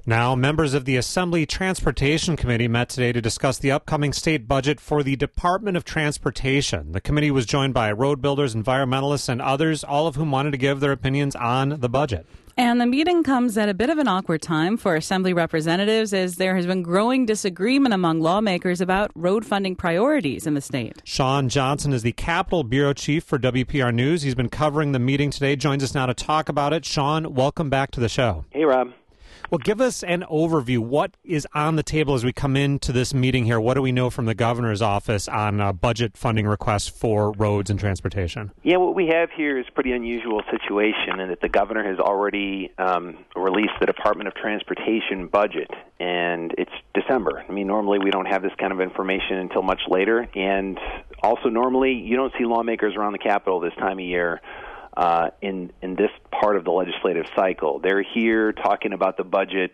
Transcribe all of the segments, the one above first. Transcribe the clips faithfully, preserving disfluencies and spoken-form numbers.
Now, members of the Assembly Transportation Committee met today to discuss the upcoming state budget for the Department of Transportation. The committee was joined by road builders, environmentalists, and others, all of whom wanted to give their opinions on the budget. And the meeting comes at a bit of an awkward time for Assembly representatives, as there has been growing disagreement among lawmakers about road funding priorities in the state. Sean Johnson is the Capitol Bureau Chief for W P R News. He's been covering the meeting today, joins us now to talk about it. Sean, welcome back to the show. Hey, Rob. Well, give us an overview. What is on the table as we come into this meeting here? What do we know from the governor's office on uh, budget funding requests for roads and transportation? Yeah, what we have here is a pretty unusual situation in that the governor has already um, released the Department of Transportation budget, and it's December. I mean, normally we don't have this kind of information until much later, and also normally you don't see lawmakers around the Capitol this time of year. Uh, in in this part of the legislative cycle. They're here talking about the budget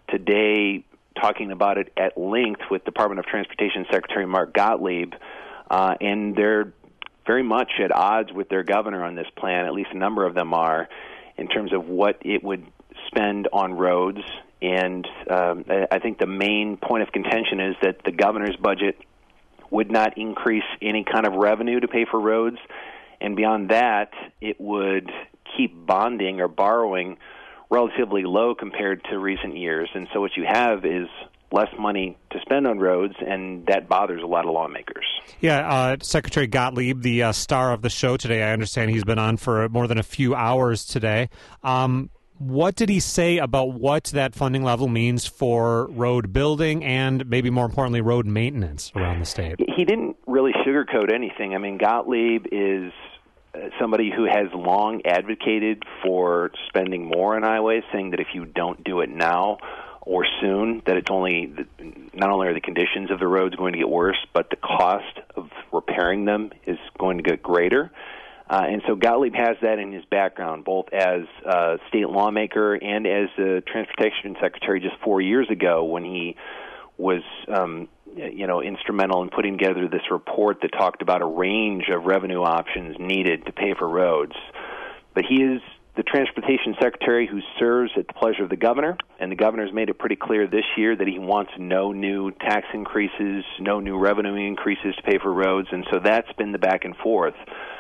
today, talking about it at length with Department of Transportation Secretary Mark Gottlieb, uh, and they're very much at odds with their governor on this plan, at least a number of them are, in terms of what it would spend on roads. And um, I think the main point of contention is that the governor's budget would not increase any kind of revenue to pay for roads. And beyond that, it would keep bonding or borrowing relatively low compared to recent years. And so what you have is less money to spend on roads, and that bothers a lot of lawmakers. Yeah, uh, Secretary Gottlieb, the uh, star of the show today, I understand he's been on for more than a few hours today. Um, what did he say about what that funding level means for road building and maybe more importantly, road maintenance around the state? He didn't really sugarcoat anything. I mean, Gottlieb is somebody who has long advocated for spending more on highways, saying that if you don't do it now or soon, that it's only, not only are the conditions of the roads going to get worse, but the cost of repairing them is going to get greater. Uh, and so Gottlieb has that in his background, both as a state lawmaker and as a transportation secretary just four years ago when he was um, you know, instrumental in putting together this report that talked about a range of revenue options needed to pay for roads. But he is the transportation secretary who serves at the pleasure of the governor, and the governor's made it pretty clear this year that he wants no new tax increases, no new revenue increases to pay for roads, and so that's been the back and forth.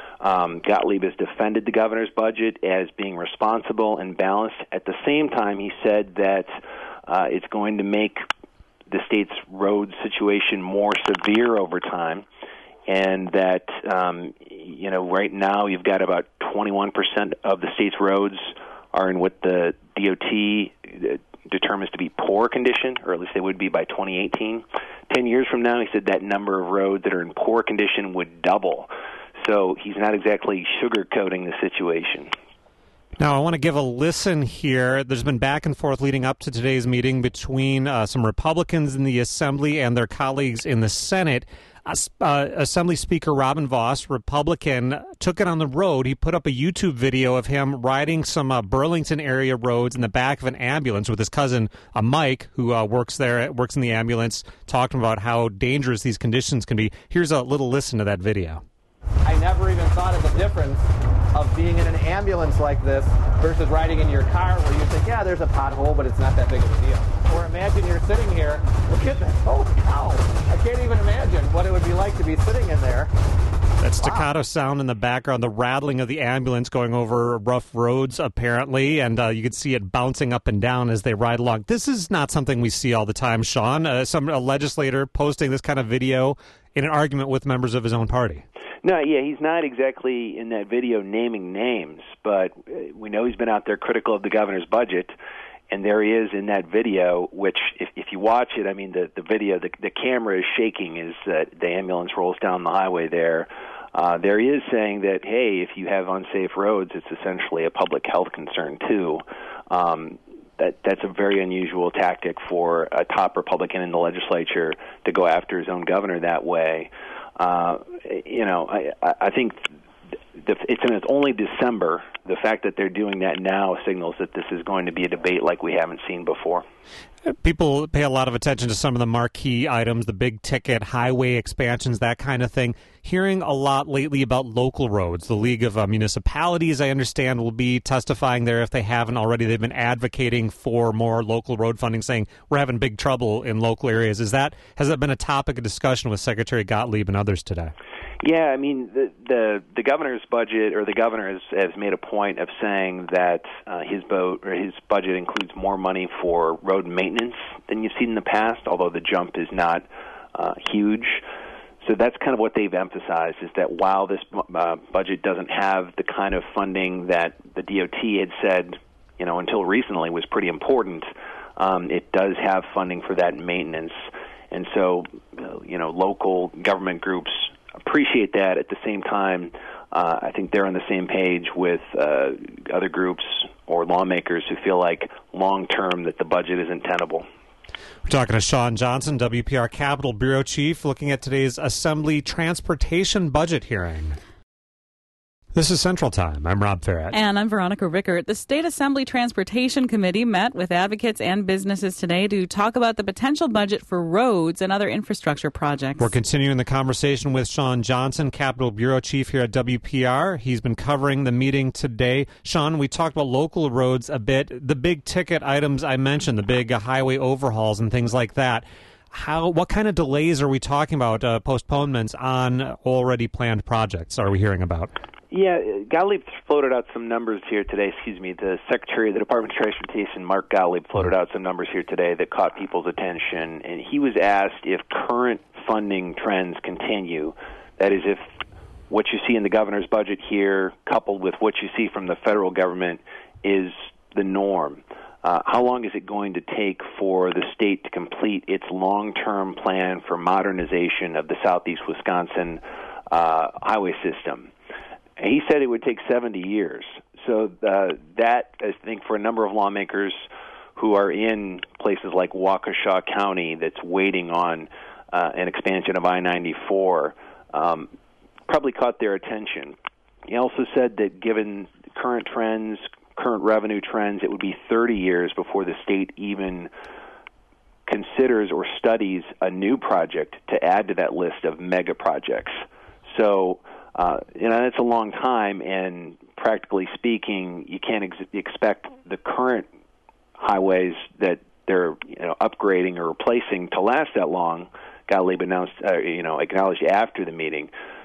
Um, Gottlieb has defended the governor's budget as being responsible and balanced. At the same time, he said that uh, it's going to make the state's road situation more severe over time, and that, um, you know, right now you've got about twenty-one percent of the state's roads are in what the D O T determines to be poor condition, or at least they would be by twenty eighteen. Ten years from now, he said that number of roads that are in poor condition would double. So he's not exactly sugarcoating the situation. Now, I want to give a listen here. There's been back and forth leading up to today's meeting between uh, some Republicans in the Assembly and their colleagues in the Senate. Uh, uh, Assembly Speaker Robin Vos, Republican, took it on the road. He put up a YouTube video of him riding some uh, Burlington area roads in the back of an ambulance with his cousin, uh, Mike, who uh, works there, works in the ambulance, talking about how dangerous these conditions can be. Here's a little listen to that video. I never even thought of the difference of being in an ambulance like this versus riding in your car where you think, yeah, there's a pothole, but it's not that big of a deal. Or imagine you're sitting here, look at this, holy cow. I can't even imagine what it would be like to be sitting in there. That staccato wow. sound in the background, the rattling of the ambulance going over rough roads, apparently, and uh, you can see it bouncing up and down as they ride along. This is not something we see all the time, Sean. Uh, some a legislator posting this kind of video in an argument with members of his own party. No, yeah, he's not exactly in that video naming names, but we know he's been out there critical of the governor's budget, and there he is in that video, which, if, if you watch it, I mean, the, the video, the, the camera is shaking as uh, the ambulance rolls down the highway there. Uh, there he is saying that, hey, if you have unsafe roads, it's essentially a public health concern, too. Um, that that's a very unusual tactic for a top Republican in the legislature to go after his own governor that way. Uh, you know, I, I think the, it's, and it's only December. The fact that they're doing that now signals that this is going to be a debate like we haven't seen before. People pay a lot of attention to some of the marquee items, the big ticket, highway expansions, that kind of thing. Hearing a lot lately about local roads. The League of uh, Municipalities, I understand, will be testifying there if they haven't already. They've been advocating for more local road funding, saying we're having big trouble in local areas. Is that has that been a topic of discussion with Secretary Gottlieb and others today? Yeah, I mean, the the, the governor's budget, or the governor has, has made a point of saying that uh, his, bo- or his budget includes more money for road maintenance than you've seen in the past, although the jump is not uh, huge. So that's kind of what they've emphasized, is that while this uh, budget doesn't have the kind of funding that the D O T had said, you know, until recently was pretty important, um, it does have funding for that maintenance. And so, you know, local government groups appreciate that. At the same time, uh, I think they're on the same page with uh, other groups or lawmakers who feel like long-term that the budget isn't tenable. We're talking to Shawn Johnson, W P R Capitol Bureau Chief, looking at today's Assembly Transportation Budget hearing. This is Central Time. I'm Rob Farrett. And I'm Veronica Rickert. The State Assembly Transportation Committee met with advocates and businesses today to talk about the potential budget for roads and other infrastructure projects. We're continuing the conversation with Shawn Johnson, Capitol Bureau Chief here at W P R. He's been covering the meeting today. Shawn, we talked about local roads a bit. The big ticket items I mentioned, the big uh, highway overhauls and things like that. How? What kind of delays are we talking about, uh, postponements on already planned projects are we hearing about? Yeah, Gottlieb floated out some numbers here today. Excuse me, the Secretary of the Department of Transportation, Mark Gottlieb, floated out some numbers here today that caught people's attention. And he was asked if current funding trends continue. That is, if what you see in the governor's budget here, coupled with what you see from the federal government, is the norm. Uh, how long is it going to take for the state to complete its long-term plan for modernization of the Southeast Wisconsin uh, highway system? He said it would take seventy years. So uh, that, I think, for a number of lawmakers who are in places like Waukesha County that's waiting on uh, an expansion of I ninety-four, um, probably caught their attention. He also said that given current trends, current revenue trends, it would be thirty years before the state even considers or studies a new project to add to that list of mega projects. So Uh, you know, that's a long time, and practically speaking, you can't ex- expect the current highways that they're, you know, upgrading or replacing to last that long. Gottlieb announced, uh, you know, acknowledged after the meeting.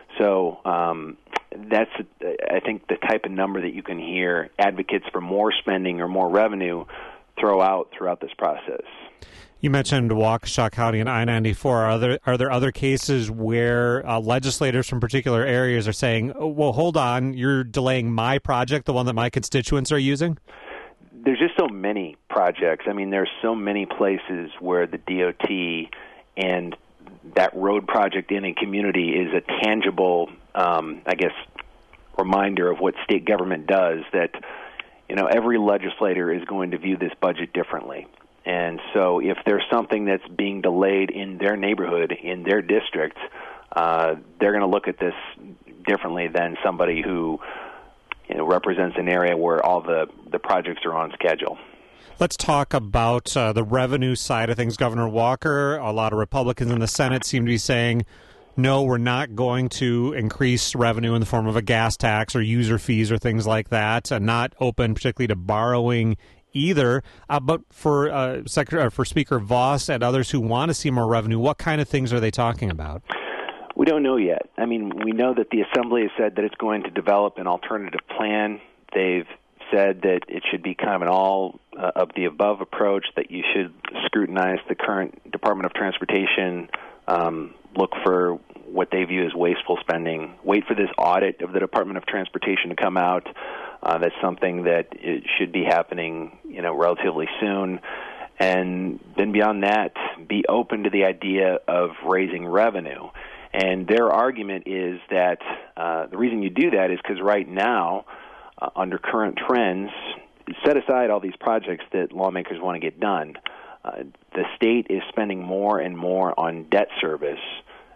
So um, that's, I think, the type of number that you can hear advocates for more spending or more revenue throw out throughout this process. You mentioned Waukesha County and I ninety-four. Are there are there other cases where uh, legislators from particular areas are saying, oh, well, hold on, you're delaying my project, the one that my constituents are using? There's just so many projects. I mean, there's so many places where the D O T and that road project in a community is a tangible, um, I guess, reminder of what state government does, that, you know, every legislator is going to view this budget differently. And so if there's something that's being delayed in their neighborhood, in their district, uh, they're going to look at this differently than somebody who, you know, represents an area where all the, the projects are on schedule. Let's talk about uh, the revenue side of things. Governor Walker, a lot of Republicans in the Senate seem to be saying, no, we're not going to increase revenue in the form of a gas tax or user fees or things like that, and not open particularly to borrowing either. Uh, but for uh, Secretary, for Speaker Vos and others who want to see more revenue, what kind of things are they talking about? We don't know yet. I mean, we know that the Assembly has said that it's going to develop an alternative plan. They've said that it should be kind of an all uh, of the above approach, that you should scrutinize the current Department of Transportation, um, look for what they view as wasteful spending, wait for this audit of the Department of Transportation to come out. Uh, that's something that it should be happening, you know, relatively soon. And then beyond that, be open to the idea of raising revenue. And their argument is that uh, the reason you do that is because right now, uh, under current trends, set aside all these projects that lawmakers want to get done. Uh, the state is spending more and more on debt service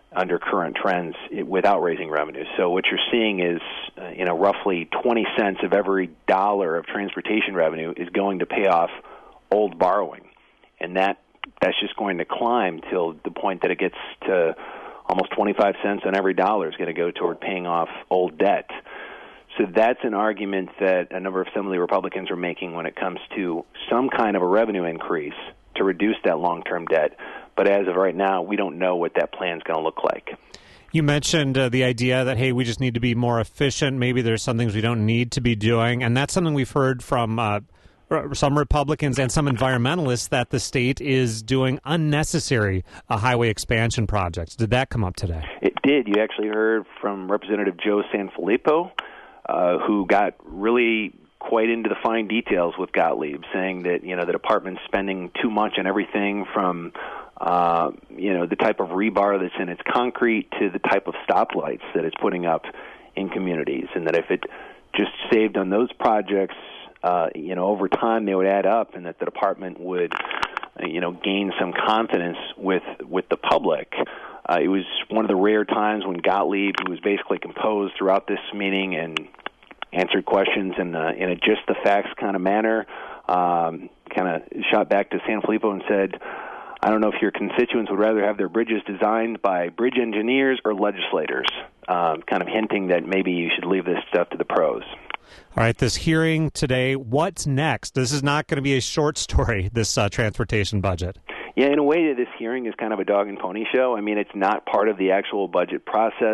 under current trends without raising revenue. So what you're seeing is, uh, you know, roughly twenty cents of every dollar of transportation revenue is going to pay off old borrowing, and that that's just going to climb till the point that it gets to almost twenty-five cents on every dollar is going to go toward paying off old debt. So that's an argument that a number of Assembly Republicans are making when it comes to some kind of a revenue increase to reduce that long-term debt. But as of right now, we don't know what that plan is going to look like. You mentioned uh, the idea that, hey, we just need to be more efficient. Maybe there's some things we don't need to be doing. And that's something we've heard from uh, some Republicans and some environmentalists, that the state is doing unnecessary uh, highway expansion projects. Did that come up today? It did. You actually heard from Representative Joe Sanfilippo, uh, who got really quite into the fine details with Gottlieb, saying that, you know, the department's spending too much on everything from, uh, you know, the type of rebar that's in its concrete to the type of stoplights that it's putting up in communities, and that if it just saved on those projects, uh, you know, over time they would add up, and that the department would, uh, you know, gain some confidence with with the public. Uh, it was one of the rare times when Gottlieb, who was basically composed throughout this meeting and answered questions in a, in a just the facts kind of manner, um, kind of shot back to Sanfilippo and said, I don't know if your constituents would rather have their bridges designed by bridge engineers or legislators, um, kind of hinting that maybe you should leave this stuff to the pros. All right, this hearing today, what's next? This is not going to be a short story, this uh, transportation budget. Yeah, in a way, this hearing is kind of a dog and pony show. I mean, it's not part of the actual budget process.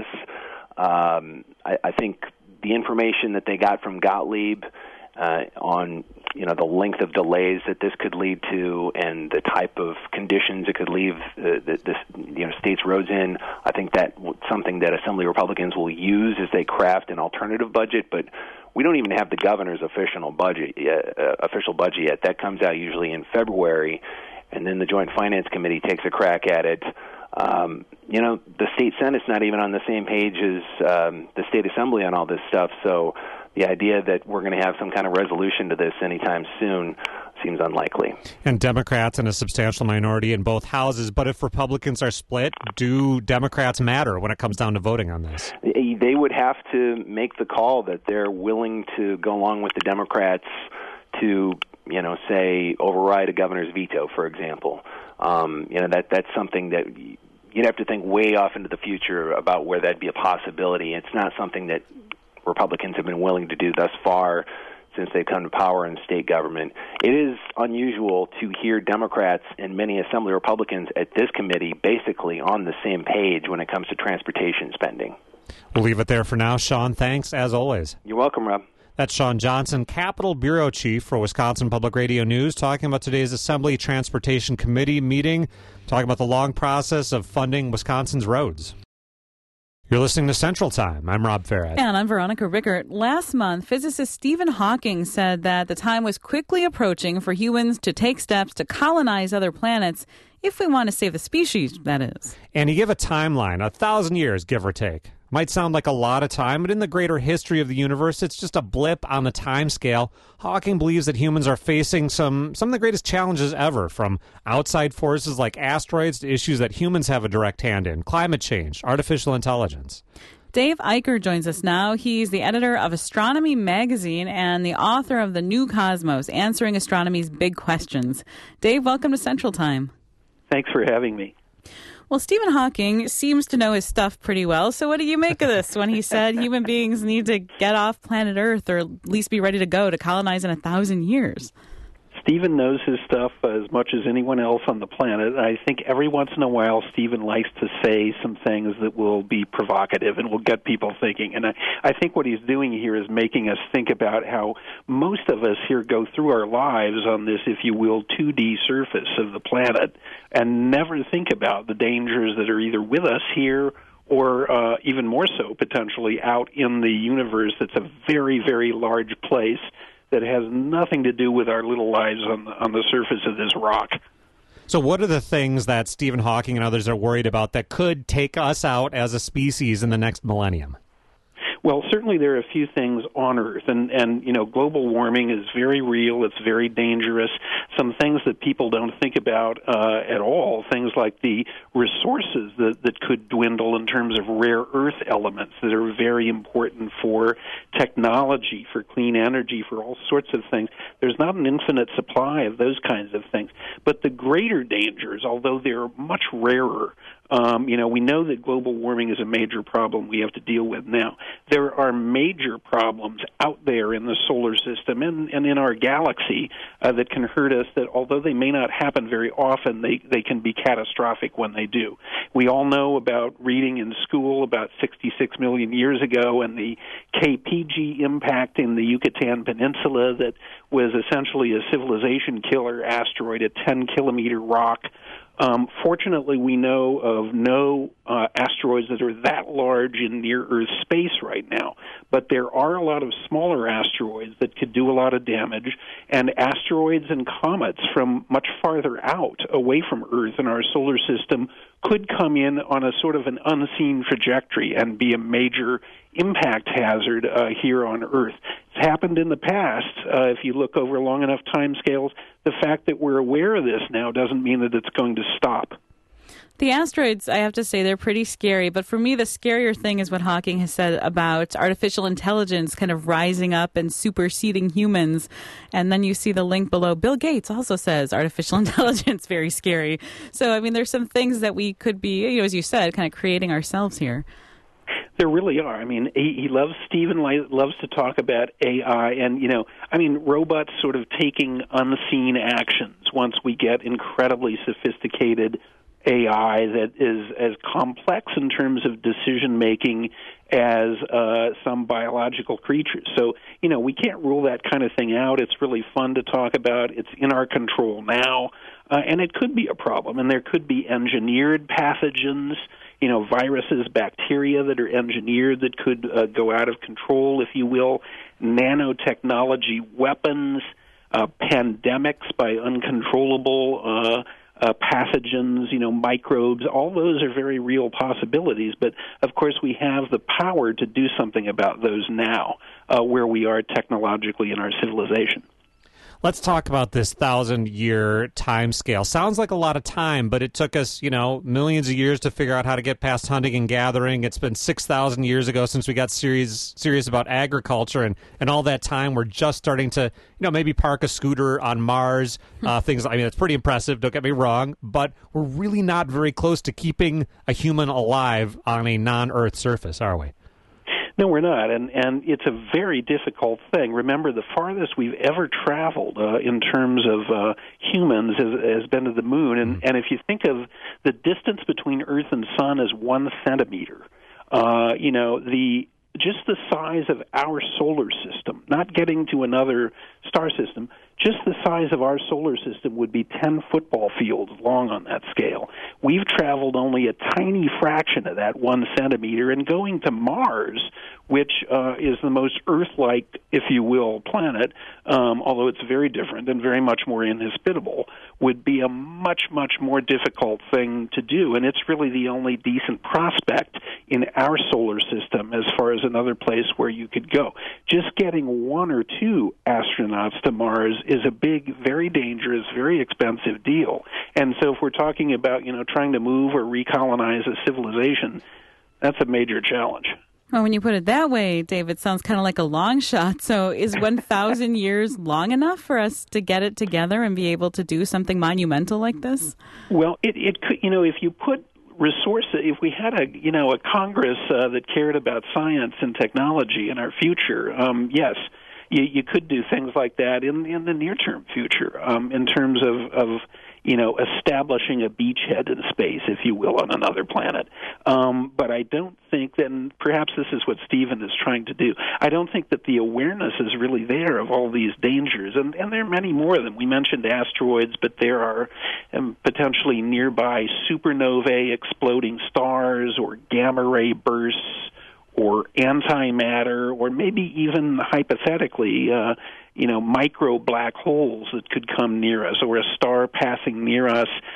Um, I, I think the information that they got from Gottlieb uh, on, you know, the length of delays that this could lead to and the type of conditions it could leave uh, the, this, you know, state's roads in, I think that's something that Assembly Republicans will use as they craft an alternative budget. But we don't even have the governor's official budget yet, uh, official budget yet. That comes out usually in February, and then the Joint Finance Committee takes a crack at it. Um, you know, the state Senate's not even on the same page as um, the state Assembly on all this stuff, so the idea that we're going to have some kind of resolution to this anytime soon seems unlikely. And Democrats in a substantial minority in both houses, but if Republicans are split, do Democrats matter when it comes down to voting on this? They would have to make the call that they're willing to go along with the Democrats to, you know, say, override a governor's veto, for example. Um, you know, that that's something that you'd have to think way off into the future about where that'd be a possibility. It's not something that Republicans have been willing to do thus far since they come to power in state government. It is unusual to hear Democrats and many Assembly Republicans at this committee basically on the same page when it comes to transportation spending. We'll leave it there for now. Sean, thanks as always. You're welcome, Rob. That's Sean Johnson, Capitol Bureau Chief for Wisconsin Public Radio News, talking about today's Assembly Transportation Committee meeting, talking about the long process of funding Wisconsin's roads. You're listening to Central Time. I'm Rob Farrett. And I'm Veronica Rickert. Last month, physicist Stephen Hawking said that the time was quickly approaching for humans to take steps to colonize other planets if we want to save the species, that is. And he gave a timeline, a thousand years, give or take. Might sound like a lot of time, but in the greater history of the universe, it's just a blip on the time scale. Hawking believes that humans are facing some, some of the greatest challenges ever, from outside forces like asteroids to issues that humans have a direct hand in, climate change, artificial intelligence. Dave Eicher joins us now. He's the editor of Astronomy Magazine and the author of The New Cosmos, Answering Astronomy's Big Questions. Dave, welcome to Central Time. Thanks for having me. Well, Stephen Hawking seems to know his stuff pretty well. So what do you make of this when he said human beings need to get off planet Earth or at least be ready to go to colonize in a thousand years? Stephen knows his stuff as much as anyone else on the planet. I think every once in a while Stephen likes to say some things that will be provocative and will get people thinking. And I, I think what he's doing here is making us think about how most of us here go through our lives on this, if you will, two D surface of the planet and never think about the dangers that are either with us here or uh, even more so potentially out in the universe. That's a very, very large place that has nothing to do with our little lives on the, on the surface of this rock. So what are the things that Stephen Hawking and others are worried about that could take us out as a species in the next millennium? Well, certainly there are a few things on Earth, and, and, you know, global warming is very real. It's very dangerous. Some things that people don't think about uh, at all, things like the resources that, that could dwindle in terms of rare earth elements that are very important for technology, for clean energy, for all sorts of things. There's not an infinite supply of those kinds of things. But the greater dangers, although they're much rarer, Um, you know, we know that global warming is a major problem we have to deal with now. There are major problems out there in the solar system and, and in our galaxy uh, that can hurt us that, although they may not happen very often, they, they can be catastrophic when they do. We all know about reading in school about sixty-six million years ago and the K P G impact in the Yucatan Peninsula that was essentially a civilization killer asteroid, a ten-kilometer rock. Um, fortunately, we know of no uh, asteroids that are that large in near-Earth space right now, but there are a lot of smaller asteroids that could do a lot of damage, and asteroids and comets from much farther out, away from Earth in our solar system, could come in on a sort of an unseen trajectory and be a major impact hazard uh, here on Earth. It's happened in the past. Uh, if you look over long enough timescales, the fact that we're aware of this now doesn't mean that it's going to stop. The asteroids, I have to say, they're pretty scary. But for me, the scarier thing is what Hawking has said about artificial intelligence kind of rising up and superseding humans. And then you see the link below. Bill Gates also says artificial intelligence, very scary. So, I mean, there's some things that we could be, you know, as you said, kind of creating ourselves here. There really are. I mean, he, he loves, Stephen loves to talk about A I and, you know, I mean, robots sort of taking unseen actions once we get incredibly sophisticated A I that is as complex in terms of decision-making as uh, some biological creatures. So, you know, we can't rule that kind of thing out. It's really fun to talk about. It's in our control now, uh, and it could be a problem. And there could be engineered pathogens, you know, viruses, bacteria that are engineered that could uh, go out of control, if you will, nanotechnology weapons, uh, pandemics by uncontrollable uh Uh, pathogens, you know, microbes, all those are very real possibilities. But, of course, we have the power to do something about those now, uh, where we are technologically in our civilization. Let's talk about this thousand-year time scale. Sounds like a lot of time, but it took us, you know, millions of years to figure out how to get past hunting and gathering. It's been six thousand years ago since we got serious serious about agriculture, and, and all that time we're just starting to, you know, maybe park a scooter on Mars. Uh, things, I mean, it's pretty impressive, don't get me wrong, but we're really not very close to keeping a human alive on a non-Earth surface, are we? No, we're not, and and it's a very difficult thing. Remember, the farthest we've ever traveled uh, in terms of uh, humans has, has been to the moon, and, and if you think of the distance between Earth and Sun as one centimeter, uh, you know, the just the size of our solar system, not getting to another star system, just the size of our solar system would be ten football fields long on that scale. We've traveled only a tiny fraction of that one centimeter, and going to Mars, which uh, is the most Earth-like, if you will, planet, um, although it's very different and very much more inhospitable, would be a much, much more difficult thing to do. And it's really the only decent prospect in our solar system as far as another place where you could go. Just getting one or two astronauts to Mars is a big, very dangerous, very expensive deal. And so if we're talking about, you know, trying to move or recolonize a civilization, that's a major challenge. Well, when you put it that way, Dave, it sounds kind of like a long shot. So is one thousand years long enough for us to get it together and be able to do something monumental like this? Well, it, it could, you know, if you put resources, if we had a, you know, a Congress uh, that cared about science and technology in our future, um, yes, you, you could do things like that in, in the near-term future, um, in terms of, of, you know, establishing a beachhead in space, if you will, on another planet. Um, but I don't think that, and perhaps this is what Stephen is trying to do, I don't think that the awareness is really there of all these dangers. And, and there are many more of them. We mentioned asteroids, but there are um, potentially nearby supernovae, exploding stars, or gamma ray bursts, or antimatter, or maybe even hypothetically, uh, you know, micro black holes that could come near us, or a star passing near us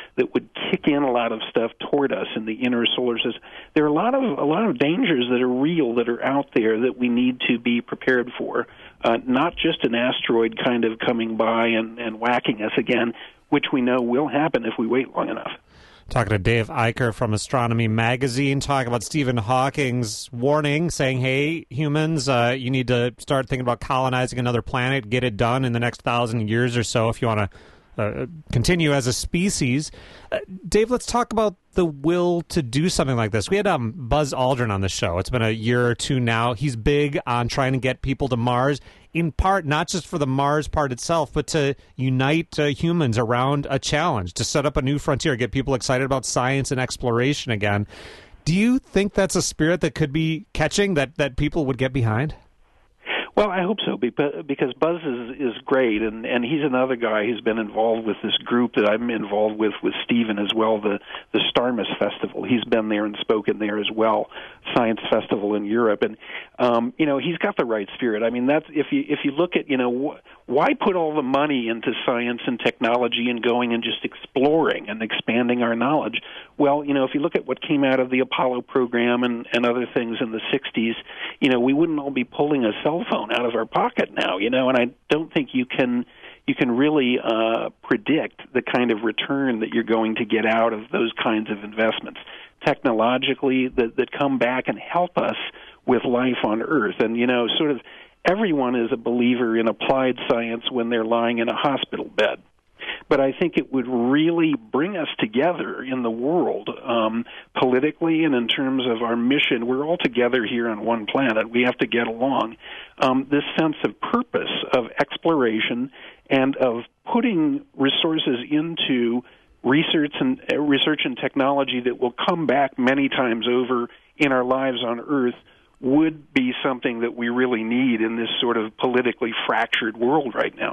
that would kick in a lot of stuff toward us in the inner solar system. There are a lot of a lot of dangers that are real that are out there that we need to be prepared for. Uh, not just an asteroid kind of coming by and, and whacking us again, which we know will happen if we wait long enough. Talking to Dave Eicher from Astronomy Magazine, talking about Stephen Hawking's warning, saying, hey, humans, uh, you need to start thinking about colonizing another planet, get it done in the next thousand years or so if you want to uh, continue as a species. Uh, Dave, let's talk about the will to do something like this. We had um, Buzz Aldrin on the show. It's been a year or two now. He's big on trying to get people to Mars, in part not just for the Mars part itself, but to unite uh, humans around a challenge, to set up a new frontier, get people excited about science and exploration again. Do you think that's a spirit that could be catching, that, that people would get behind? Well, I hope so, because Buzz is, is great, and, and he's another guy who's been involved with this group that I'm involved with, with Stephen as well, the, the Starmus Festival. He's been there and spoken there as well, Science Festival in Europe. And, um, you know, he's got the right spirit. I mean, that's if you if you look at, you know, wh- why put all the money into science and technology and going and just exploring and expanding our knowledge? Well, you know, if you look at what came out of the Apollo program and, and other things in the sixties, you know, we wouldn't all be pulling a cell phone out of our pocket now, you know, and I don't think you can you can really uh, predict the kind of return that you're going to get out of those kinds of investments technologically that, that come back and help us with life on Earth. And, you know, sort of everyone is a believer in applied science when they're lying in a hospital bed. But I think it would really bring us together in the world, um, politically and in terms of our mission. We're all together here on one planet. We have to get along. Um, this sense of purpose, of exploration, and of putting resources into research and uh, research and technology that will come back many times over in our lives on Earth would be something that we really need in this sort of politically fractured world right now.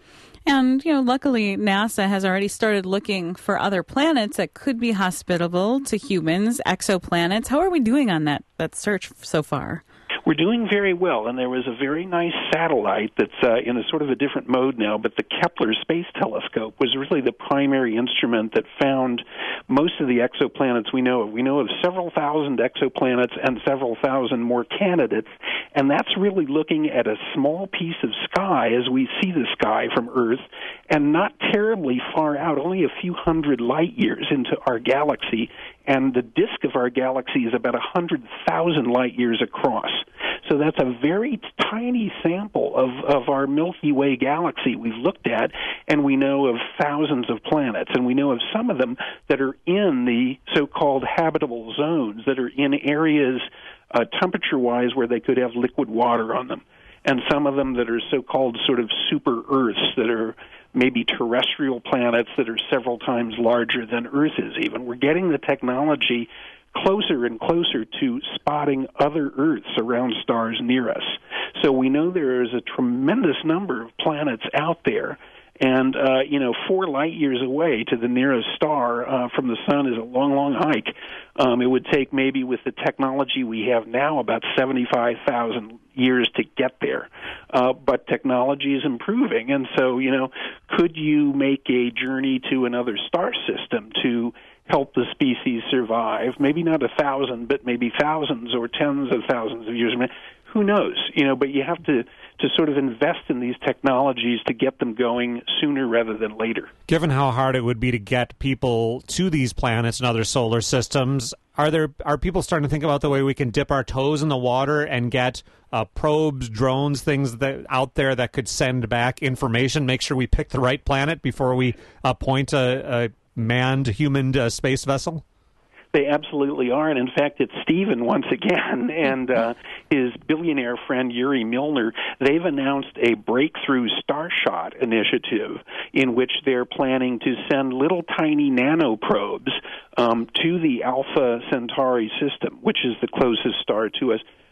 And, you know, luckily NASA has already started looking for other planets that could be hospitable to humans, exoplanets. How are we doing on that, that search so far? We're doing very well, and there was a very nice satellite that's uh, in a sort of a different mode now, but the Kepler Space Telescope was really the primary instrument that found most of the exoplanets we know of. We know of several thousand exoplanets and several thousand more candidates, and that's really looking at a small piece of sky as we see the sky from Earth, and not terribly far out, only a few hundred light years into our galaxy, and the disk of our galaxy is about one hundred thousand light years across. So that's a very tiny sample of, of our Milky Way galaxy we've looked at, and we know of thousands of planets, and we know of some of them that are in the so-called habitable zones, that are in areas uh, temperature-wise where they could have liquid water on them, and some of them that are so-called sort of super-Earths that are maybe terrestrial planets that are several times larger than Earth is even. We're getting the technology closer and closer to spotting other Earths around stars near us. So we know there is a tremendous number of planets out there, and, uh, you know, four light years away to the nearest star uh, from the sun is a long, long hike. Um, it would take maybe with the technology we have now about seventy-five thousand years to get there. Uh, but technology is improving, and so, you know, could you make a journey to another star system to help the species survive? Maybe not a thousand, but maybe thousands or tens of thousands of years. I mean, who knows? You know, but you have to, to sort of invest in these technologies to get them going sooner rather than later. Given how hard it would be to get people to these planets and other solar systems, are there are people starting to think about the way we can dip our toes in the water and get uh, probes, drones, things that out there that could send back information, make sure we pick the right planet before we uh, point a, a manned human uh, space vessel? They absolutely are, and in fact, it's Stephen once again and uh, his billionaire friend Yuri Milner. They've announced a breakthrough Starshot initiative in which they're planning to send little tiny nanoprobes um, to the Alpha Centauri system, which is the closest star to us,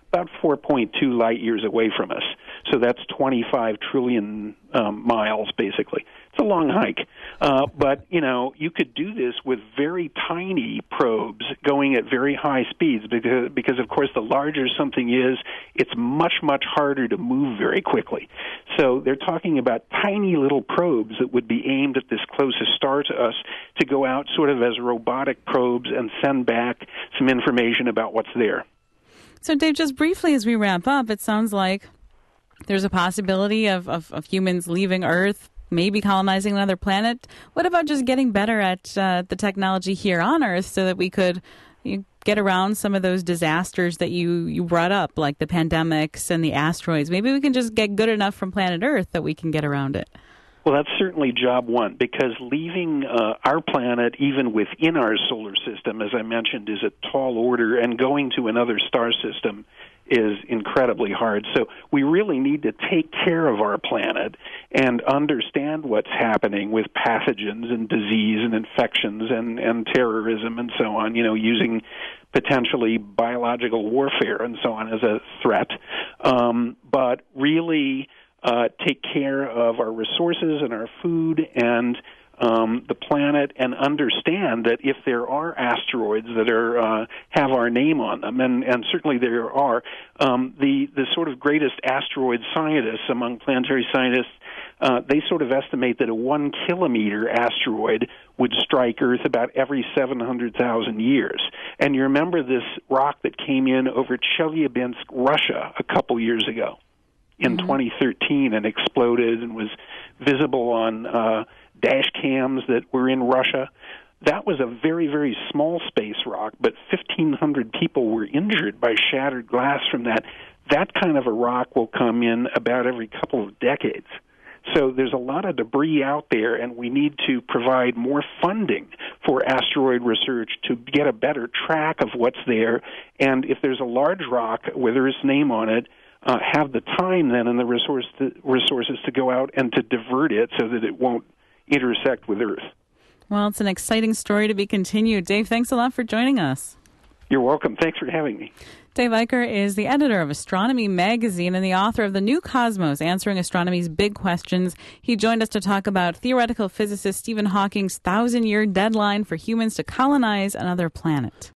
about four point two light years away from us. So that's twenty-five trillion um, miles, basically. It's a long hike. Uh, but, you know, you could do this with very tiny probes going at very high speeds because, because, of course, the larger something is, it's much, much harder to move very quickly. So they're talking about tiny little probes that would be aimed at this closest star to us to go out sort of as robotic probes and send back some information about what's there. So, Dave, just briefly as we wrap up, it sounds like there's a possibility of, of, of humans leaving Earth, maybe colonizing another planet. What about just getting better at uh, the technology here on Earth so that we could you, get around some of those disasters that you, you brought up, like the pandemics and the asteroids? Maybe we can just get good enough from planet Earth that we can get around it. Well, that's certainly job one, because leaving uh, our planet, even within our solar system, as I mentioned, is a tall order, and going to another star system is incredibly hard. So we really need to take care of our planet and understand what's happening with pathogens and disease and infections and, and terrorism and so on, you know, using potentially biological warfare and so on as a threat. Um, but really uh, take care of our resources and our food and Um, the planet, and understand that if there are asteroids that are uh, have our name on them, and, and certainly there are, um, the the sort of greatest asteroid scientists among planetary scientists, uh, they sort of estimate that a one kilometer asteroid would strike Earth about every seven hundred thousand years. And you remember this rock that came in over Chelyabinsk, Russia, a couple years ago in mm-hmm. twenty thirteen and exploded and was visible on Uh, dash cams that were in Russia. That was a very, very small space rock, but fifteen hundred people were injured by shattered glass from that. That kind of a rock will come in about every couple of decades. So there's a lot of debris out there, and we need to provide more funding for asteroid research to get a better track of what's there. And if there's a large rock with Earth's name on it, uh, have the time then and the resource to, resources to go out and to divert it so that it won't intersect with Earth. Well, it's an exciting story to be continued. Dave, thanks a lot for joining us. You're welcome. Thanks for having me. Dave Eicher is the editor of Astronomy Magazine and the author of The New Cosmos, Answering Astronomy's Big Questions. He joined us to talk about theoretical physicist Stephen Hawking's thousand-year deadline for humans to colonize another planet.